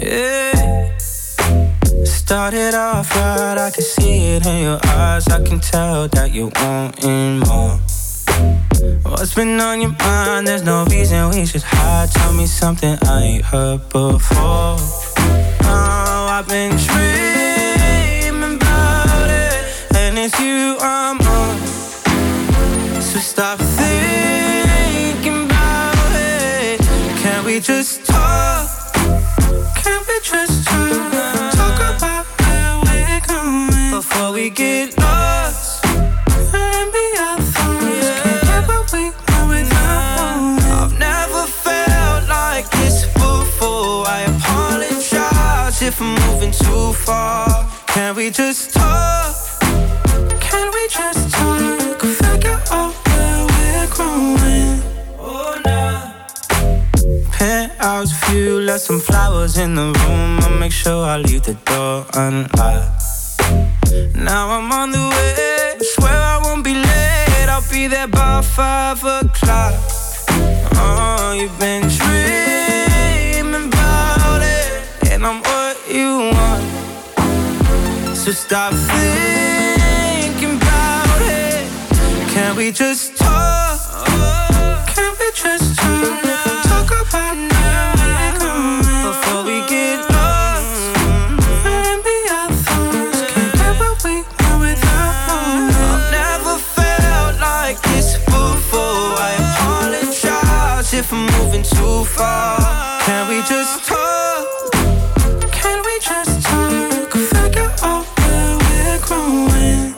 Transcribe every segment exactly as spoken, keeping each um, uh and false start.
Yeah. Started off right, I can see it in your eyes. I can tell that you wanting more. What's been on your mind? There's no reason we should hide. Tell me something I ain't heard before. Oh, I've been dreaming about it, and it's you I'm on. So stop thinking about it. Can we just talk? Can we just talk? Talk about where we're going before we get lost and be our thoughts. Can't get what we want without one. I've never felt like this before. I apologize if I'm moving too far. Can we just talk? Can we just talk? Figure out where we're growing. Oh, nah. Penthouse view, left some flowers in the room. I'll make sure I leave the door unlocked. Now I'm on the way, swear I won't be late. I'll be there by five o'clock. Oh, you've been dreaming about it, and I'm what you want. So stop thinking about it. Can we just talk? Can we just talk? Talk about where we're going before we get lost and be our thoughts. Can't get what we want without one. I've never felt like this before. I apologize if I'm moving too far. Can we just talk? Can we just talk? Figure out where we're growing.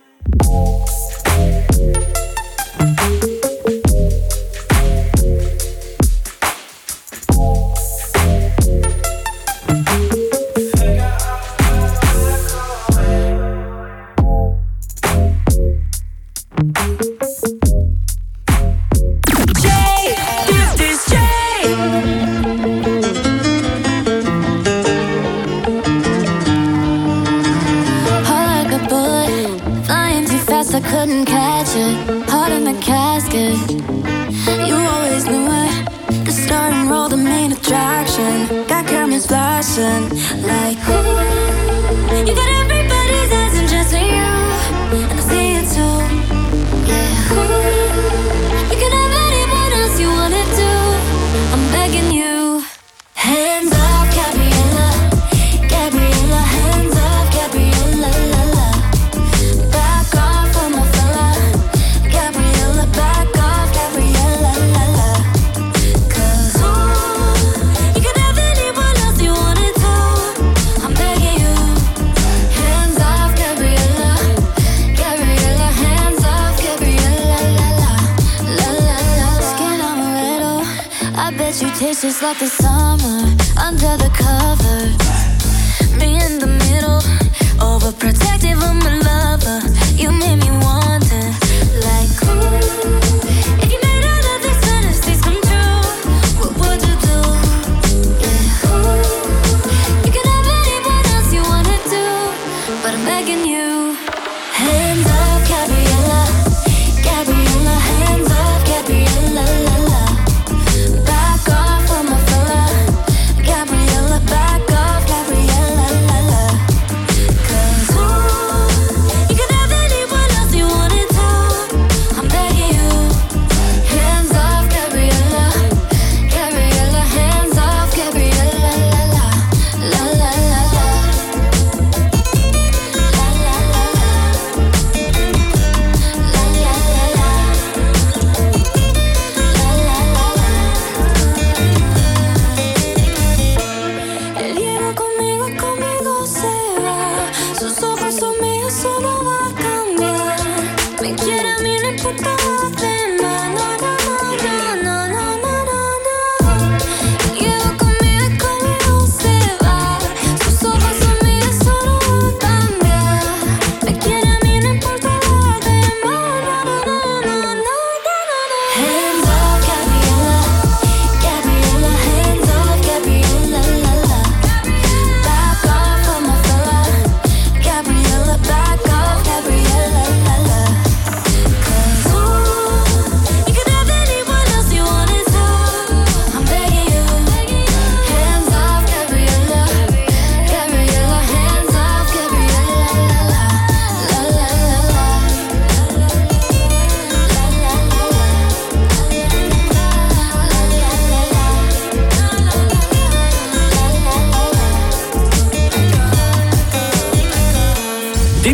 I couldn't catch it, heart in the casket. You always knew it. The starting role, the main attraction. Got cameras flashing like ooh. You got everybody's eyes and just you, and I see it too. Yeah, ooh. You can have anyone else you wanna do. I'm begging you. Hands off, Gabriella, Gabriella. Hands off, Gabriella, la la. Back off on my fella, Gabriella. Back off, Gabriella, la la. 'Cause ooh, you can have anyone else you wanna do. I'm begging you. Hands off, Gabriella, Gabriella. Hands off, Gabriella, la la, la la la. Skin on a little, I bet you taste just like the summer under the covers. Me in the middle, overprotective of my lover. You made me want it, like ooh. If you made all of these fantasies come true, what would you do? Yeah, ooh. You can have anyone else you wanna do, but I'm begging you. Hands off, Gabriella, Gabriella. Hands off, Gabriella, la la. Back off on my fella, Gabriella.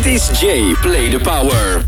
is Jay. Play the Power.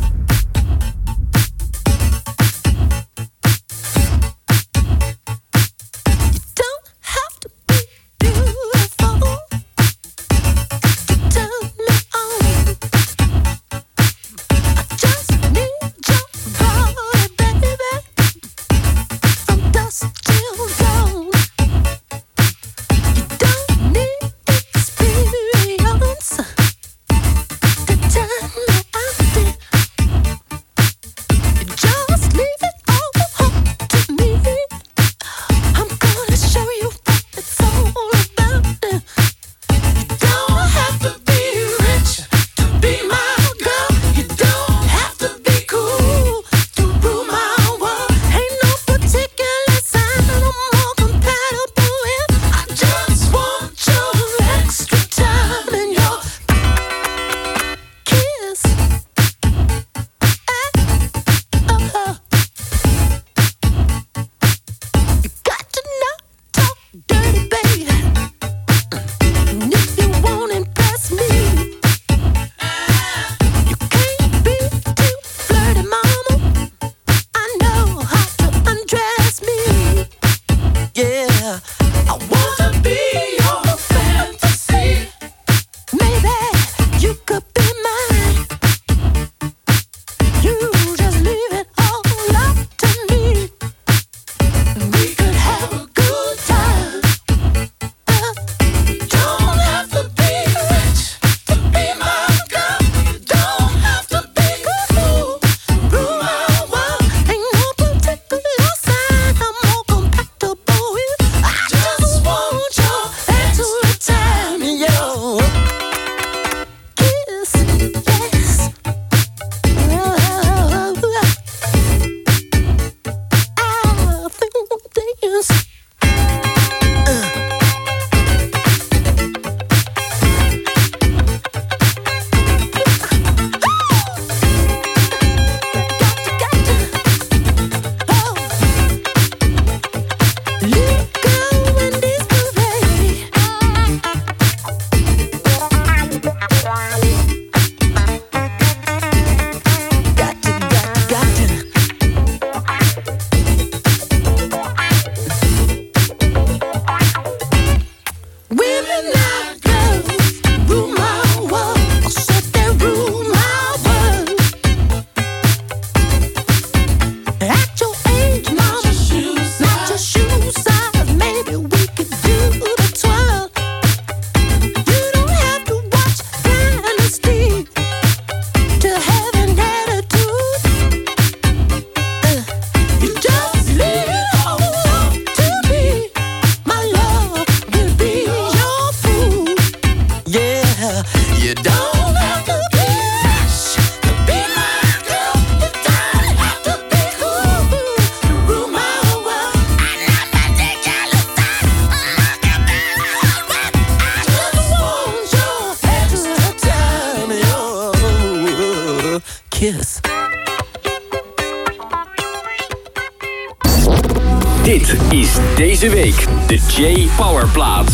Dit is deze week de J Powerplaat.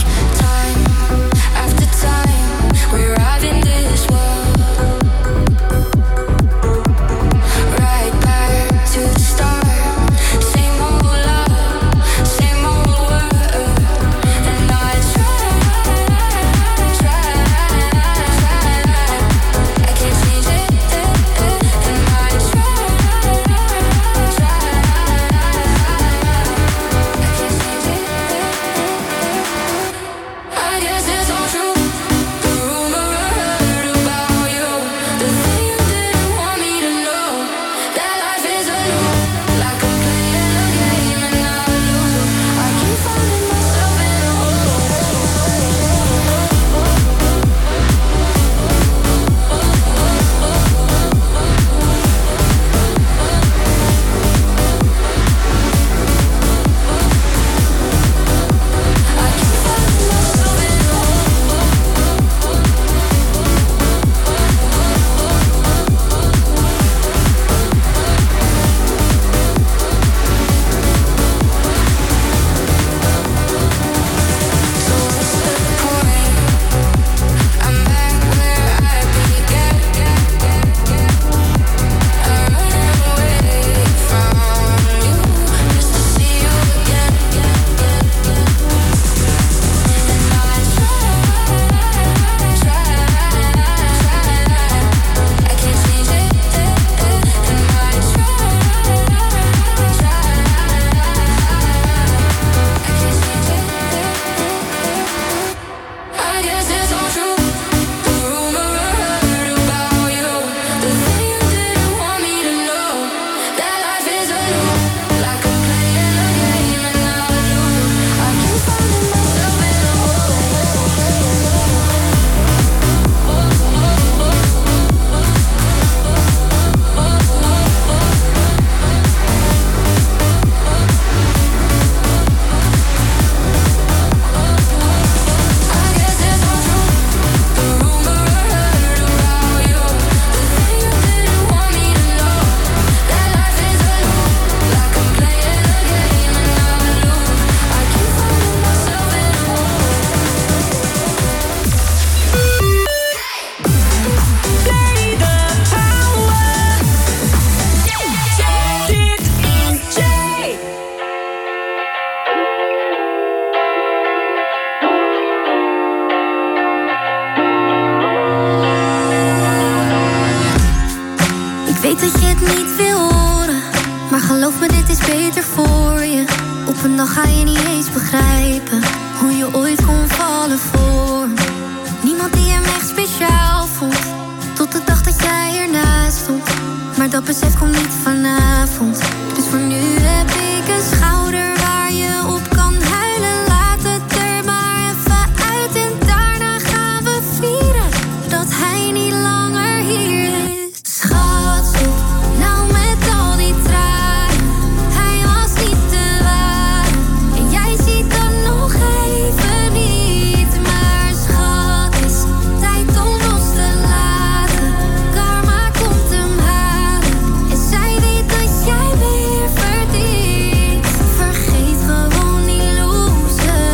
het niet wil horen, maar geloof me, dit is beter voor je. Op een dag ga je niet eens begrijpen hoe je ooit kon vallen voor me. Niemand die hem echt speciaal vond, tot de dag dat jij ernaast stond. Maar dat besef komt niet vanavond. Dus voor nu heb ik een schouder waar je op kan huilen. Laat het er maar even uit en daarna gaan we vieren dat hij niet langer hier is. Schat, stop nou met al die tranen. Hij was niet te waar en jij ziet dat nog even niet. Maar schat, is tijd om los te laten. Karma komt hem halen en zij weet dat jij weer verdient. Vergeet gewoon die loser.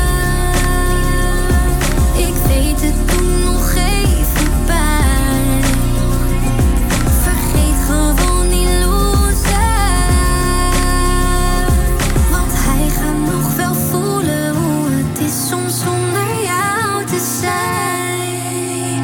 Ik weet het doet nog even pijn. Vergeet gewoon die loser. Want hij gaat nog wel voelen hoe het is soms zonder jou te zijn.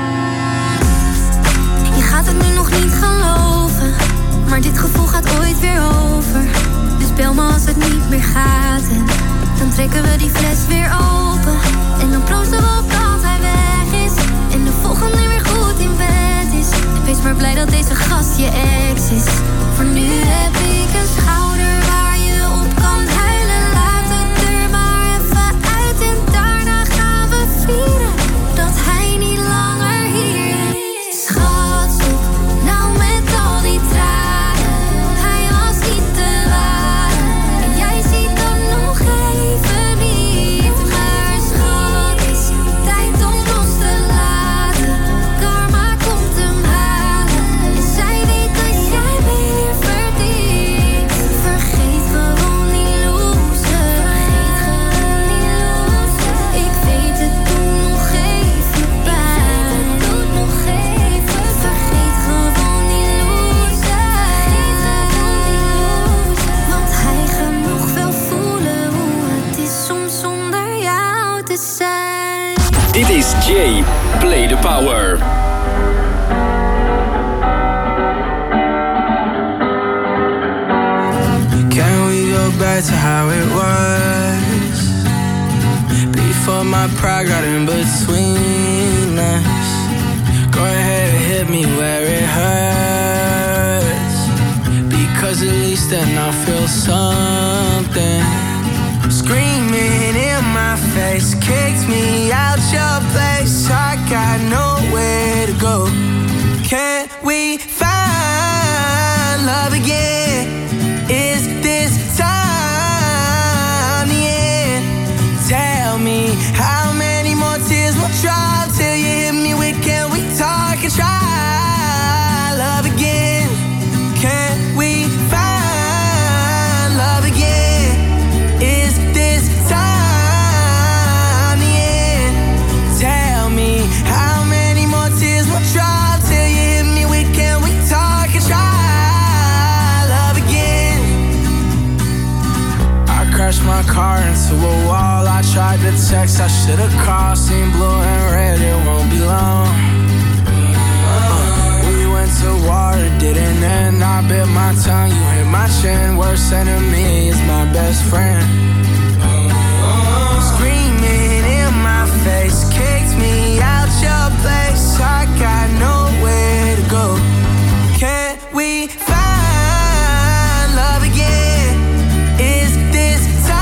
Je gaat het nu nog niet geloven, maar dit gevoel gaat ooit weer over. Dus bel me als het niet meer gaat en dan trekken we die fles weer open. En dan proosten we op dat hij weg is en de volgende weer goed in bed is. Wees maar blij dat deze gast je ex is. Voor nu heb ik een schouder waar je op kan huilen. Laat het er maar even uit en daarna gaan we vieren dat hij niet langer hier is. Schat, stop nou met al die tranen. Hij was niet te waar en jij ziet dat nog even niet. Maar schat, is tijd om los te laten. Karma komt hem halen en zij weet dat jij weer verdient. Vergeet gewoon die loser. Ik weet het doet nog even pijn. Vergeet gewoon die loser. Want hij gaat nog wel voelen hoe het is soms zonder jou te zijn. Dit is Jay, Play the Power. Can we go back to how it was before my pride got in between us? Go ahead and hit me where it hurts, because at least then I'll feel something. Screaming in my face, kicked me out your place. I got nowhere to go. Can we find love again? Is this time the end? Tell me how many more tears will drop till you hit me with can we talk and try love again? Can we find love again? Is this time the end? Tell me how many more tears will drop till you hit me with can we talk and try love again? I crashed my car into a wall. I tried to text, I should've called. Seen blue and red, it won't be long. Uh, we went to war, it didn't end. I bit my tongue, you hit my chin. Worst enemy is my best friend. Screaming in my face, kicked me out your place. I got nowhere to go. Can we find love again? Is this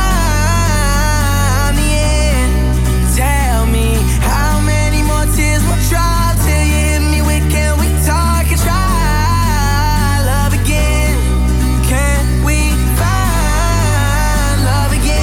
time the end? Tell me how many more tears will drop till you hit me with can we talk and try love again? Can we find love again?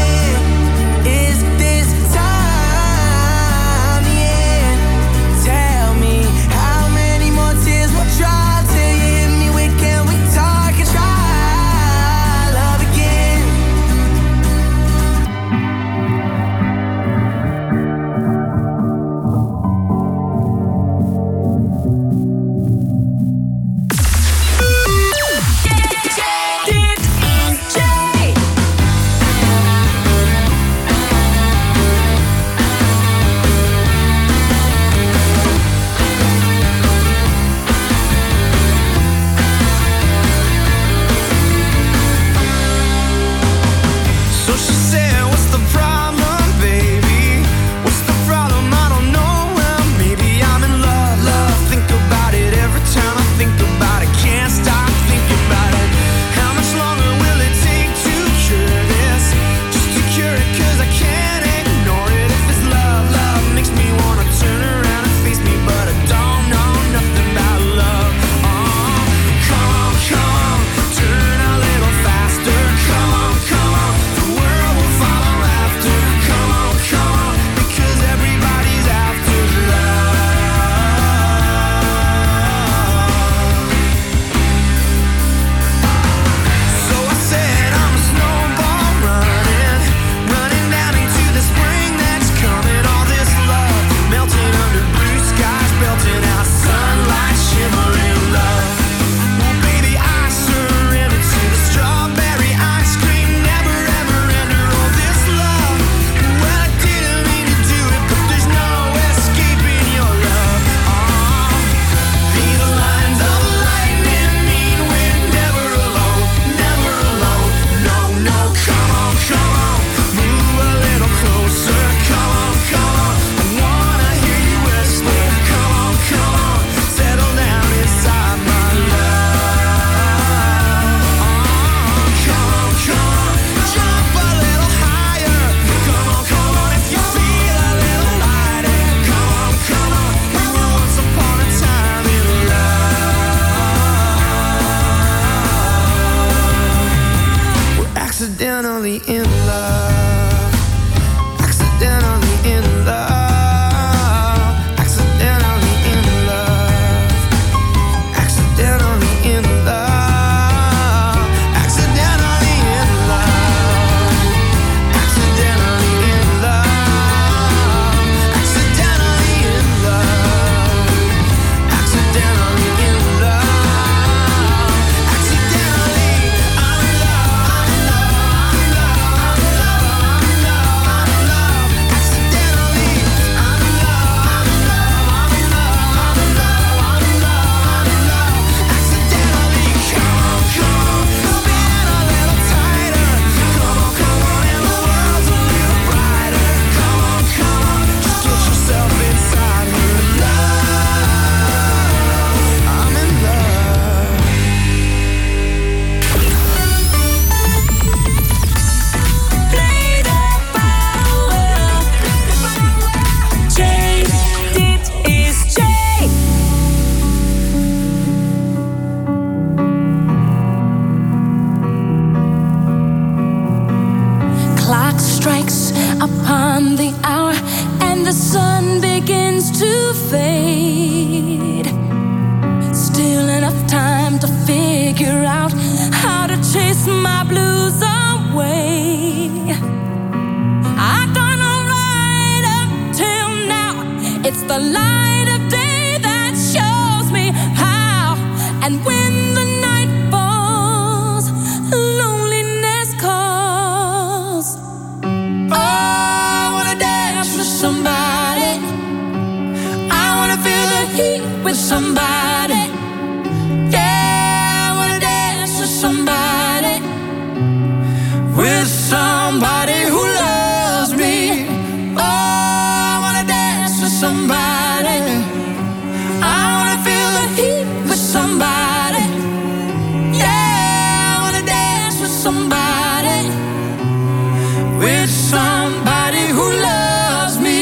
sun begins to fade, still enough time to figure out how to chase my blues away. I've done alright up till now. It's the light of day that shows me how. And when the night falls, loneliness calls. Oh, I wanna dance with somebody. I wanna feel the heat with somebody. Yeah, I wanna dance with somebody. With somebody who loves me. Oh, I wanna dance with somebody. I wanna feel the heat with somebody. Yeah, I wanna dance with somebody. With somebody who loves me.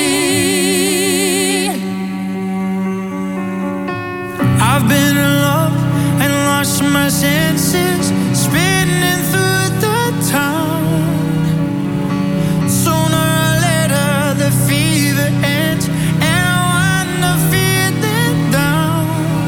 I've been in love and lost my senses, spinning through the town. Sooner or later the fever ends, and I wind up feeling down.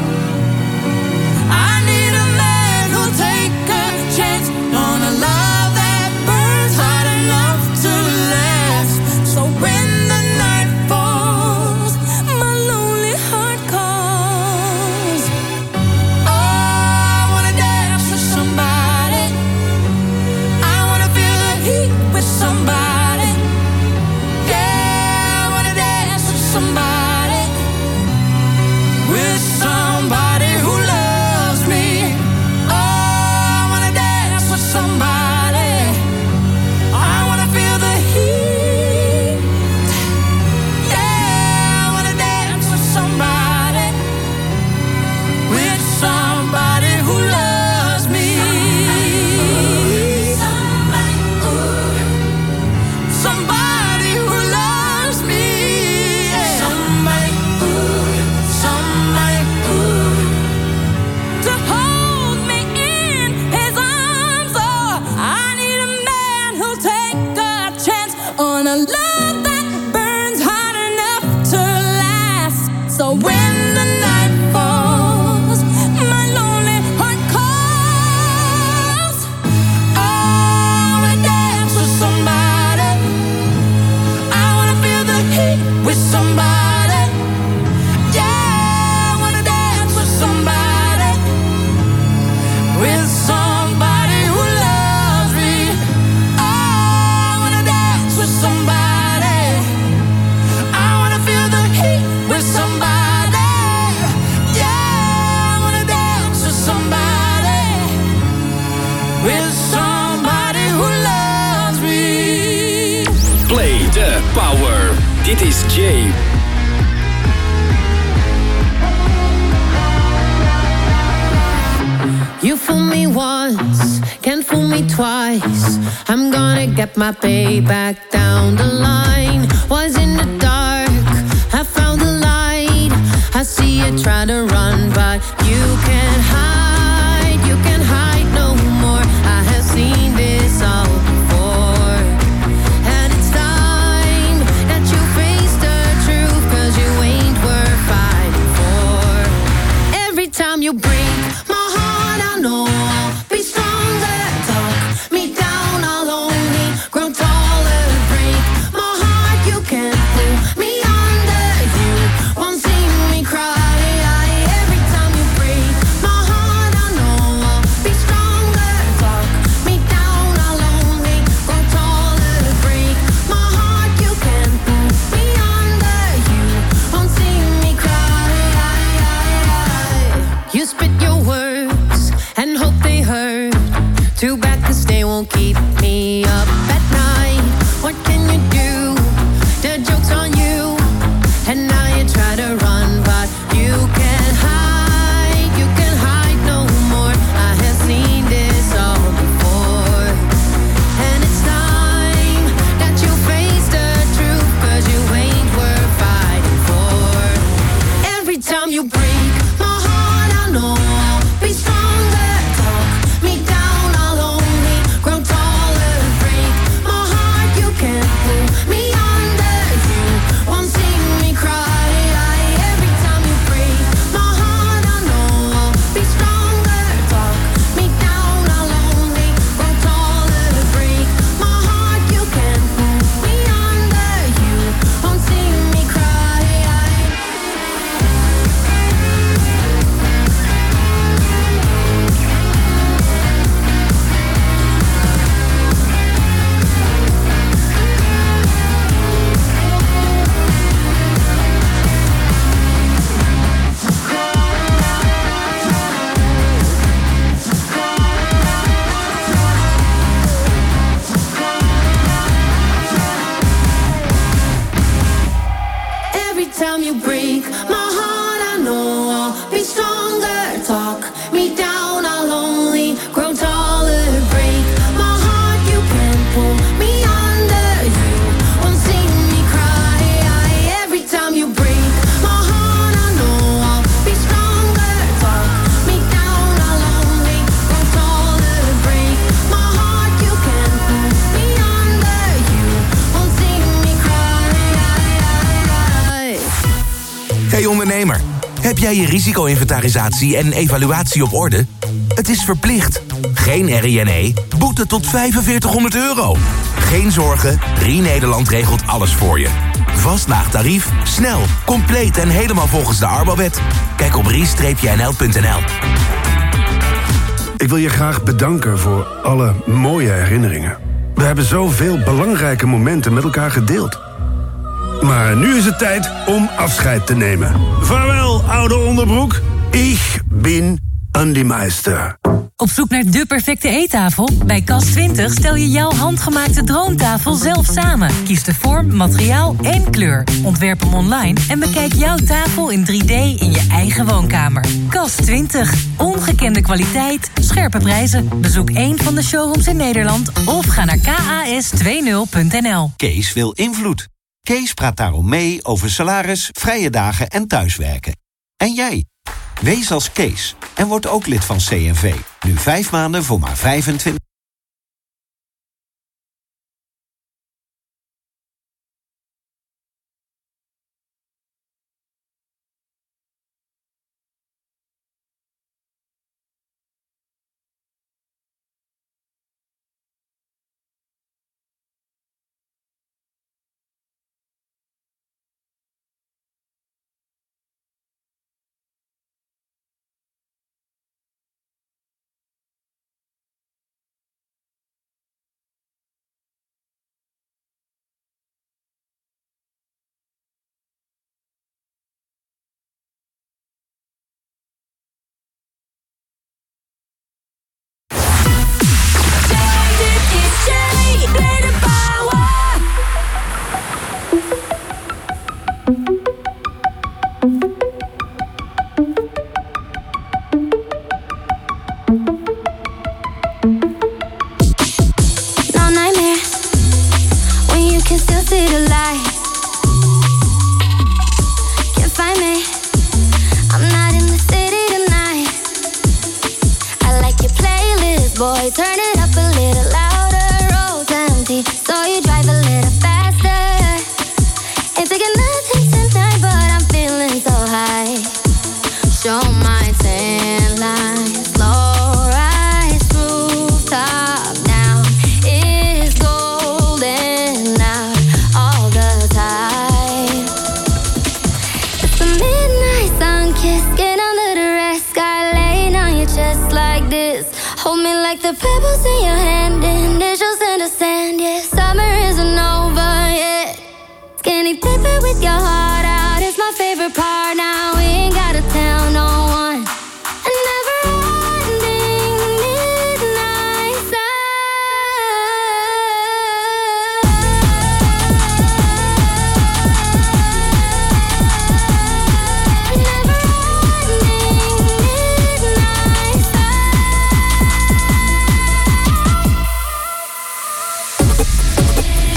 I need a man who'll take a chance on a love that burns hot enough to last. So when the night falls, my lonely heart calls. Oh, I wanna dance with somebody. I wanna feel the heat with somebody. Yeah, I wanna dance with somebody. With somebody who loves me. Oh, I wanna dance with somebody. I wanna feel the heat. Yeah, I wanna dance with somebody. With somebody who loves me. Somebody who loves me. Somebody, somebody to hold me in his arms. Oh, I need a man who'll take a chance on a love that burns hot enough to last. So when the night falls, my lonely heart calls. Oh, I wanna dance with somebody. I wanna feel the heat with somebody. Yeah, I wanna dance with somebody. With somebody who loves me. Oh, I wanna dance with somebody. I wanna feel the heat with somebody. Yeah, I wanna dance with somebody. With somebody who loves me. Play the Power. Dit is Jay. You fool me once, can't fool me twice. I'm gonna get my payback down the line. Was in the dark, I found the light. I see you try to run, but you can't hide. You can't hide no more. I have seen this all before. And it's time that you face the truth, 'cause you ain't worth fighting for. Every time you break my heart, I know I'll be stronger. Talk me down, I'll only grow taller. Break my heart, you can't pull every time you break my heart, I know I'll be stronger. Talk me down, I'll only grow taller. Break my heart, you can't pull me under. You won't see me cry. Every time you break my heart, I know I'll be stronger. Talk me down, I'll only grow taller. Break my heart, you can't pull me under. You won't see me cry. Hey ondernemer, heb jij je risico-inventarisatie en evaluatie op orde? Het is verplicht. Geen R I N E, boete tot vijfenveertighonderd euro. Geen zorgen, Rie Nederland regelt alles voor je. Vast laag tarief, snel, compleet en helemaal volgens de Arbowet. Kijk op rie N L punt N L. Ik wil je graag bedanken voor alle mooie herinneringen. We hebben zoveel belangrijke momenten met elkaar gedeeld. Maar nu is het tijd om afscheid te nemen. Vaarwel, oude onderbroek. Ik ben Andy Meister. Op zoek naar de perfecte eettafel? Bij Kas twintig stel je jouw handgemaakte droomtafel zelf samen. Kies de vorm, materiaal en kleur. Ontwerp hem online en bekijk jouw tafel in drie D in je eigen woonkamer. Kas twintig. Ongekende kwaliteit, scherpe prijzen. Bezoek één van de showrooms in Nederland of ga naar K A S twintig punt N L. Kees wil invloed. Kees praat daarom mee over salaris, vrije dagen en thuiswerken. En jij? Wees als Kees en word ook lid van C N V. Nu vijf maanden voor maar vijfentwintig.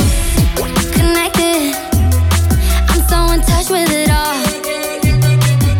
Connected, I'm so in touch with it all.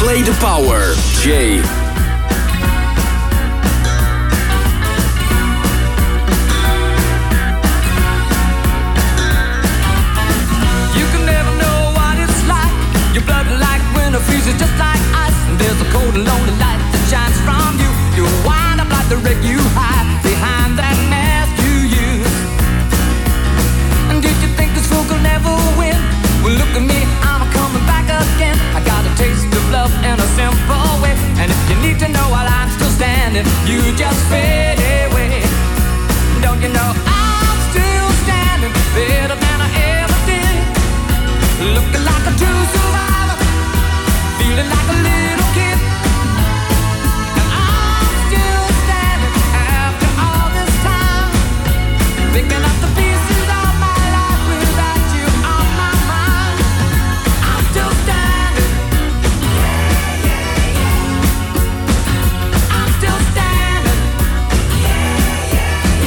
Play the Power. Jay. Freezes just like ice, and there's a cold and lonely light that shines from you. You wind up like the wreck you hide behind that mask you use. And did you think this fool could never win? Well, look at me, I'm coming back again. I got a taste of love in a simple way. And if you need to know while I'm still standing, you just fade away. Don't you know I'm still standing better than I ever did? Looking like a true survivor, feeling like a little kid. And I'm still standing after all this time, picking up the pieces of my life without you on my mind. I'm still standing. Yeah, yeah, yeah. I'm still standing. Yeah, yeah,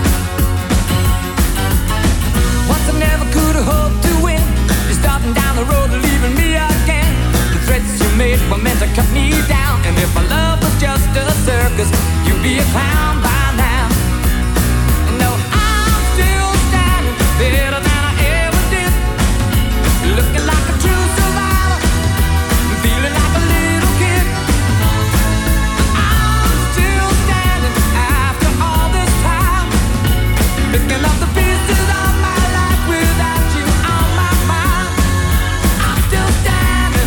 yeah. Once I never could have hoped to win. You're starting down the road and leaving me again. Threats you made were meant to cut me down. And if my love was just a circus, you'd be a clown by now. No, I'm still standing better than I ever did. Looking like a true survivor, feeling like a little kid. I'm still standing after all this time, picking up the pieces of my life without you on my mind. I'm still standing.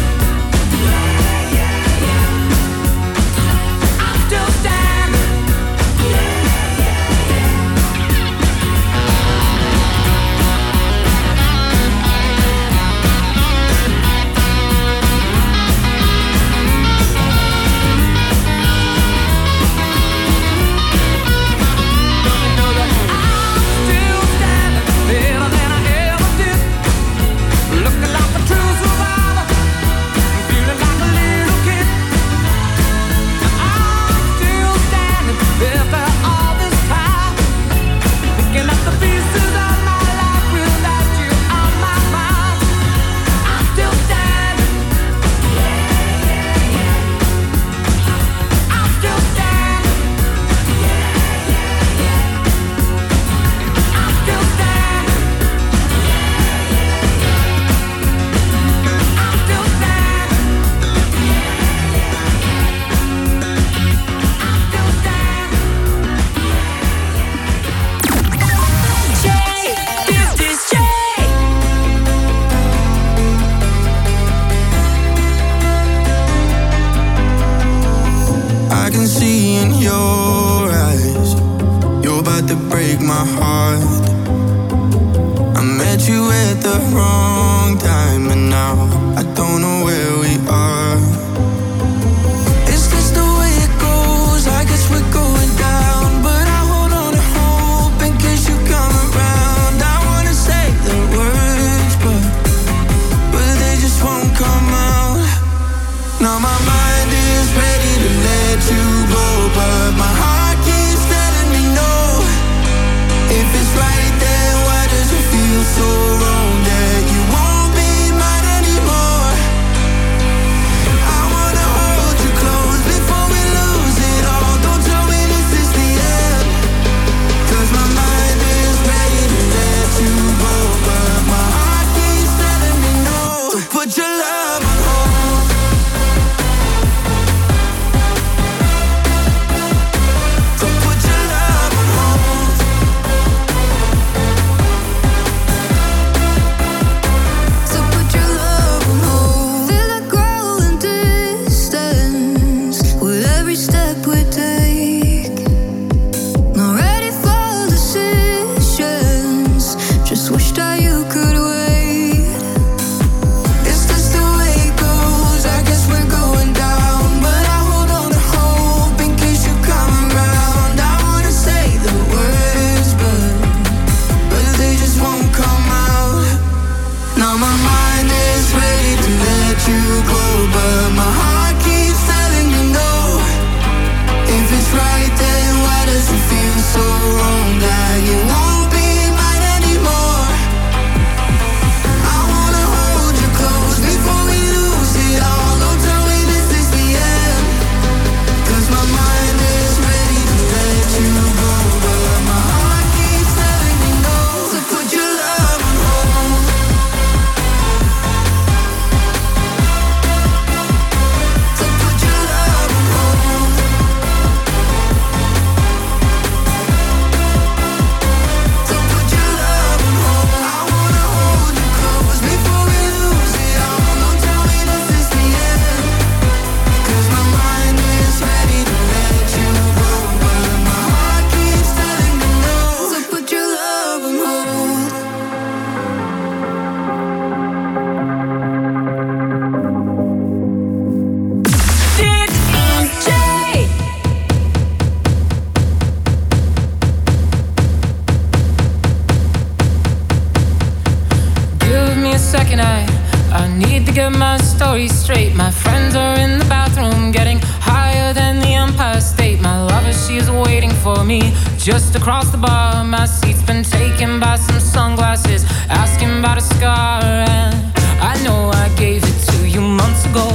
friends are in the bathroom, getting higher than the Empire State. My lover, she is waiting for me just across the bar. My seat's been taken by some sunglasses, asking about a scar. And I know I gave it to you months ago.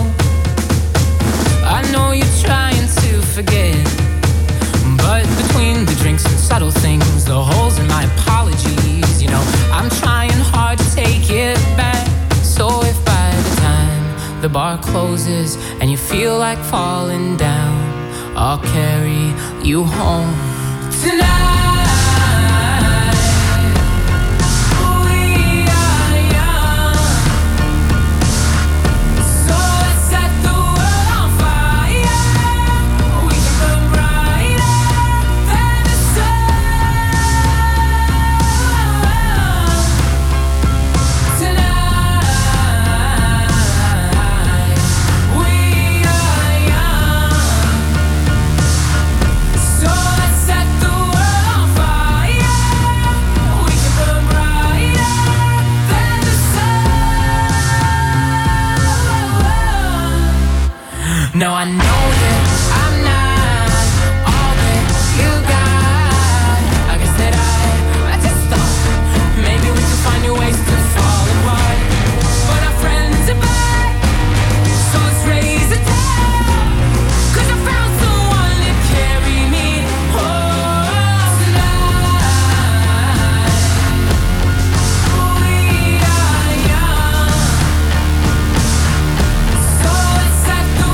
I know you're trying to forget, but between the drinks and subtle things, the holes in my apologies, you know, I'm trying hard to take it back. So if by the time the bar closes and you feel like falling down, I'll carry you home tonight. No, I know that I'm not all that you got. I guess that I, I just thought maybe we could find new ways to fall apart. But our friends are back, so let's raise a toast. 'Cause I found someone to carry me home tonight. We are young, so let's set the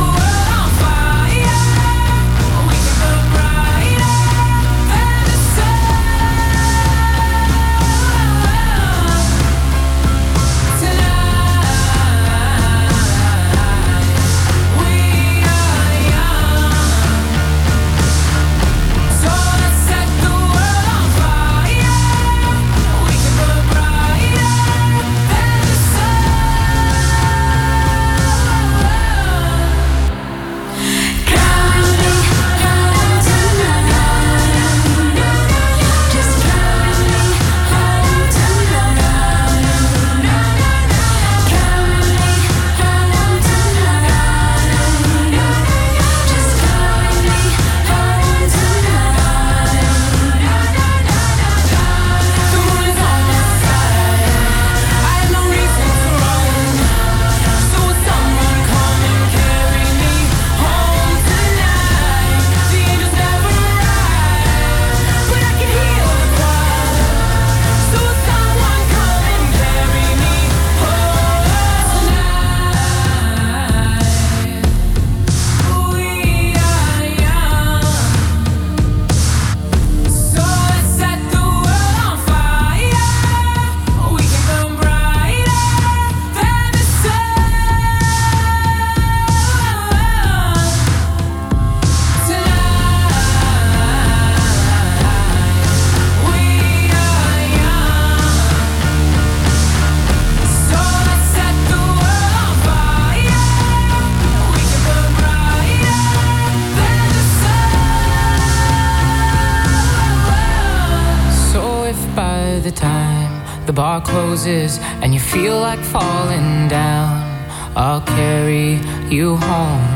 bar closes and you feel like falling down, I'll carry you home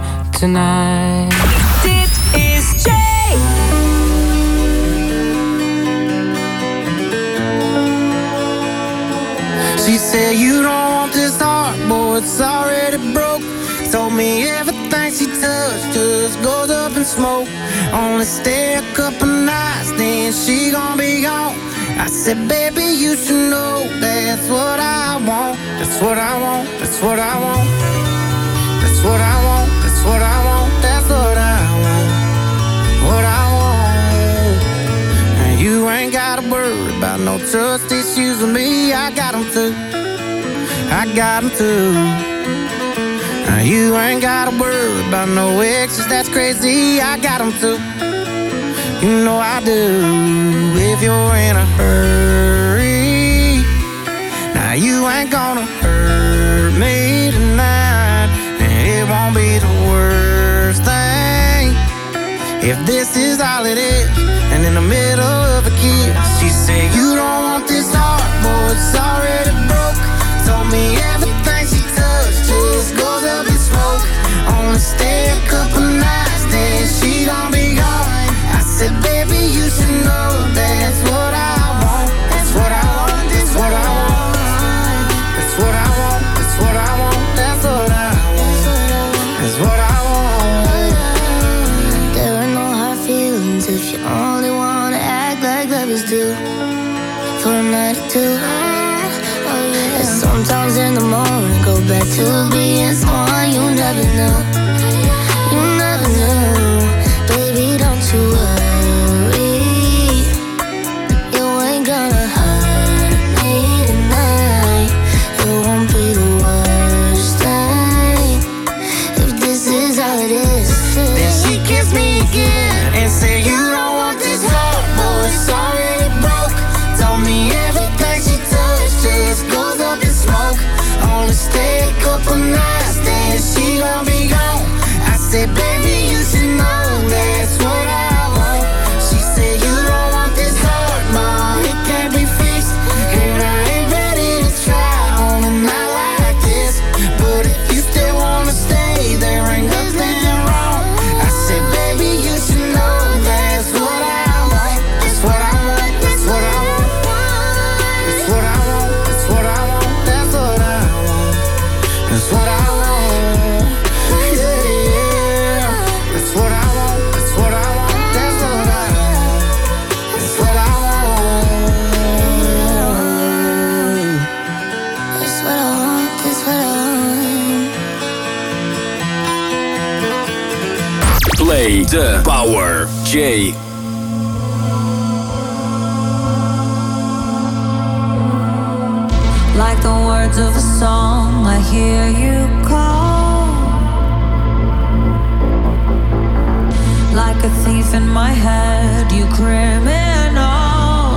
tonight. Dit is Jay. She said you don't want this heart, boy, it's already broke. Told me everything she touched just goes up in smoke. Only stay a couple nights, then she gon' be gone. I said, baby, you should know that's what I want. That's what I want, that's what I want. That's what I want, that's what I want. That's what I want, what I want. And you ain't gotta worry about no trust issues with me. I got them too, I got them too. Now you ain't gotta worry about no exes, that's crazy. I got them too, you know I do. If you're in a hurry, now you ain't gonna hurt me tonight. And it won't be the worst thing if this is all it is, and in the middle of a kiss she said you don't want this heart, boy, it's already broke. Told me everything she touched just goes up in smoke. ready to. Oh yeah. And sometimes in the morning, go back to being someone you never knew. You never knew, baby. Don't you worry, you ain't gonna hurt me tonight. It won't be the worst thing if this is how it is. Then she kissed me again and said you don't want this heart, boy, it's already broke. Told me everything she touched just goes up in smoke. Only stay a couple nights, then she gon' be gone. I said, baby, you should know that's what I want. She said you don't want this heart, ma, it can't be fixed. And I ain't ready to try on a night like this. But if you still wanna stay, there ain't nothing wrong. I said, baby, you should know that's what I want. That's what I want, that's what I want. That's what I want, that's what I want. That's what I want. That's what I want. Yeah, yeah. That's what I want, that's what I want. That's what I want. That's what I want. That's what I want, that's what I want. Play the Power J. Like the words of a song, I hear you call. Like a thief in my head, you criminal.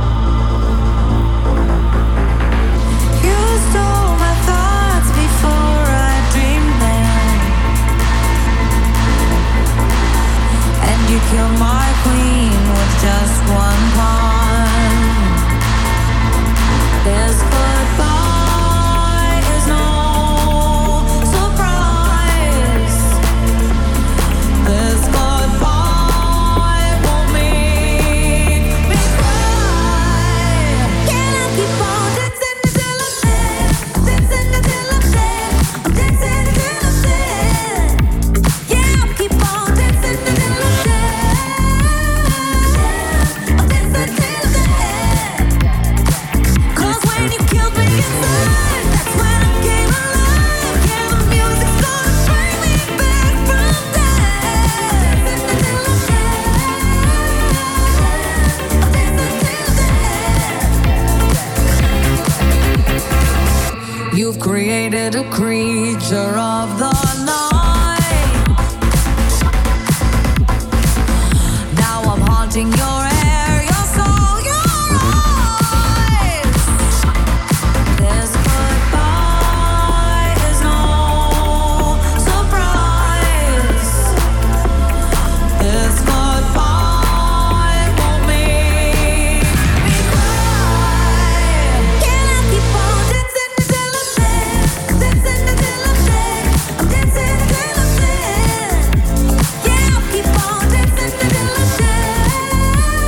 You stole my thoughts before I dreamed them, and you killed my queen with just one pawn. This goodbye is no surprise. This goodbye won't make me cry. Can I keep on dancing until I'm dead? Dancing until I'm dead. I'm dancing until I'm dead. Yeah, I'll keep on dancing until I'm dead. I'm dancing till I'm dead. 'Cause when you killed me inside, that's when I came alive. Yeah, the music's gonna bring me back from death. Until I'm dead. You've created a creature of the night. Now I'm haunting your air, your soul, your eyes. This goodbye is no surprise. This goodbye won't make me cry. Can I keep on dancing until I'm dead? Dancing until I'm dead. I'm dancing until I'm dead. Yeah, I'll keep on dancing until I'm dead.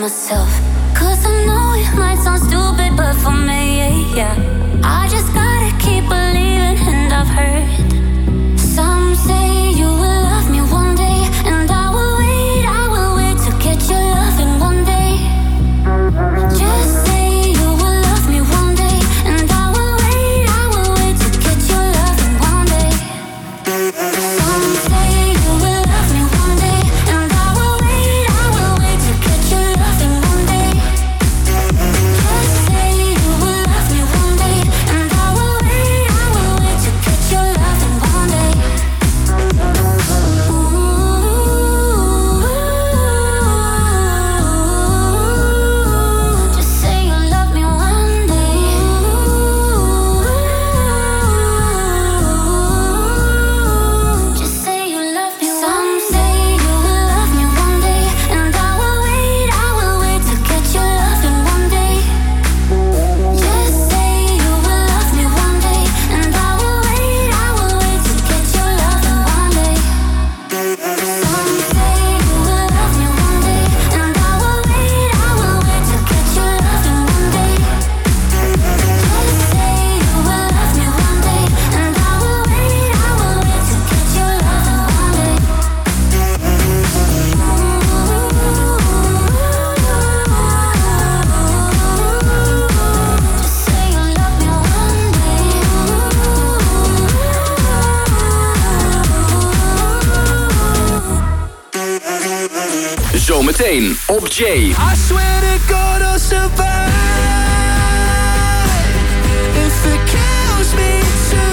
myself. Cause I know it might sound stupid, but for me, yeah, I just gotta keep believing, and I've heard some say you will love me one day, and I will wait, I will wait to get your loving one day. Just say you will love me one day, and I will wait, I will wait to get your loving one day. Some say you will love me one day, and I will wait, I will wait to get your loving one day. Just say you will love me one day, and I will wait, I will wait to get your loving one day. Just say you love me one day. Just say you love me. Some say you will love me one day, and I will wait, I will wait to get your loving one day. Just say you will love me one day, and I will wait, I will wait to get your loving one day. Some say you will love me one day, and I will wait, I will wait to get your loving one day. Just say you will love me one day, and I will wait, I will wait to get your loving one day. Just say you love me one day. Zometeen op Jay. I swear to God I'll survive if it kills me too.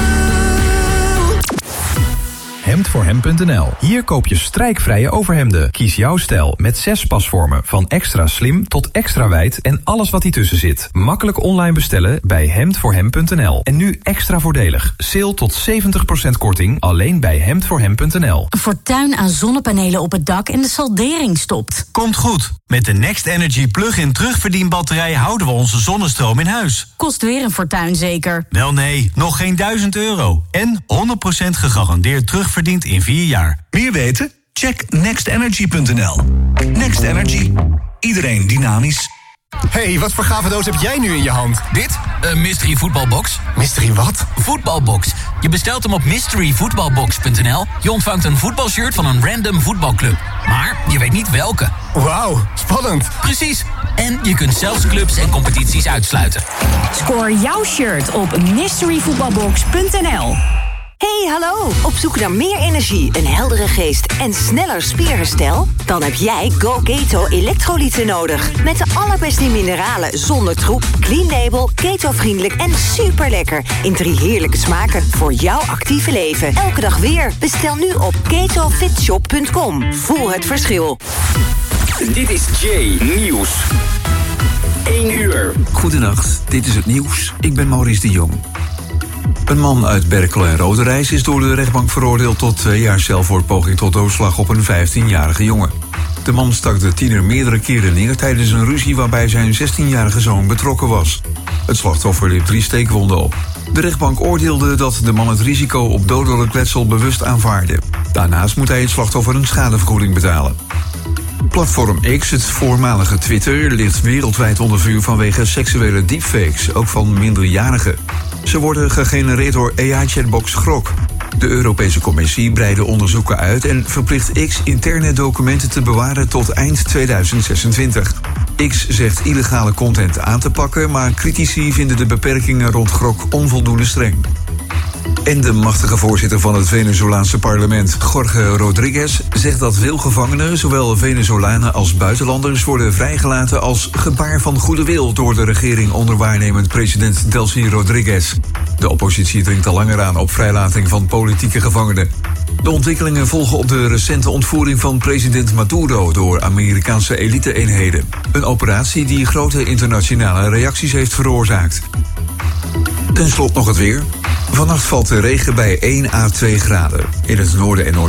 hemd voor hem punt n l. Hier koop je strijkvrije overhemden. Kies jouw stijl met zes pasvormen. Van extra slim tot extra wijd en alles wat ertussen zit. Makkelijk online bestellen bij hemd voor hem punt n l. En nu extra voordelig. Sale tot zeventig procent korting alleen bij hemd voor hem punt n l. Een fortuin aan zonnepanelen op het dak en de saldering stopt. Komt goed. Met de Next Energy plug-in terugverdienbatterij houden we onze zonnestroom in huis. Kost weer een fortuin zeker? Wel nee, nog geen duizend euro. En honderd procent gegarandeerd terugverdiend in vier jaar. Meer weten? Check next energy punt n l. Next Energy. Iedereen dynamisch. Hey, wat voor gave doos heb jij nu in je hand? Dit? Een mystery voetbalbox. Mystery wat? Voetbalbox. Je bestelt hem op mystery voetbalbox punt n l. Je ontvangt een voetbalshirt van een random voetbalclub. Maar je weet niet welke. Wauw, spannend. Precies. En je kunt zelfs clubs en competities uitsluiten. Score jouw shirt op mystery voetbalbox punt n l. Hey, hallo! Op zoek naar meer energie, een heldere geest en sneller spierherstel? Dan heb jij Go Keto elektrolyten nodig. Met de allerbeste mineralen zonder troep, clean label, keto-vriendelijk en super lekker. In drie heerlijke smaken voor jouw actieve leven. Elke dag weer. Bestel nu op keto fit shop punt com. Voel het verschil. Dit is Jay Nieuws. één uur. Goedenacht, dit is het nieuws. Ik ben Maurice de Jong. Een man uit Berkel en Roderijs is door de rechtbank veroordeeld tot twee jaar cel voor poging tot doodslag op een vijftienjarige jongen. De man stak de tiener meerdere keren neer tijdens een ruzie waarbij zijn zestienjarige zoon betrokken was. Het slachtoffer liep drie steekwonden op. De rechtbank oordeelde dat de man het risico op dodelijk letsel bewust aanvaarde. Daarnaast moet hij het slachtoffer een schadevergoeding betalen. Platform X, het voormalige Twitter, ligt wereldwijd onder vuur vanwege seksuele deepfakes, ook van minderjarigen. Ze worden gegenereerd door A I-chatbox Grok. De Europese Commissie breidde onderzoeken uit en verplicht X interne documenten te bewaren tot eind tweeduizend zesentwintig. X zegt illegale content aan te pakken, maar critici vinden de beperkingen rond Grok onvoldoende streng. En de machtige voorzitter van het Venezolaanse parlement, Jorge Rodriguez, zegt dat veel gevangenen, zowel Venezolanen als buitenlanders, worden vrijgelaten als gebaar van goede wil door de regering onder waarnemend president Delcy Rodriguez. De oppositie dringt al langer aan op vrijlating van politieke gevangenen. De ontwikkelingen volgen op de recente ontvoering van president Maduro door Amerikaanse elite-eenheden. Een operatie die grote internationale reacties heeft veroorzaakt. Ten slotte nog het weer. Vannacht valt de regen bij één à twee graden. In het noorden en noorden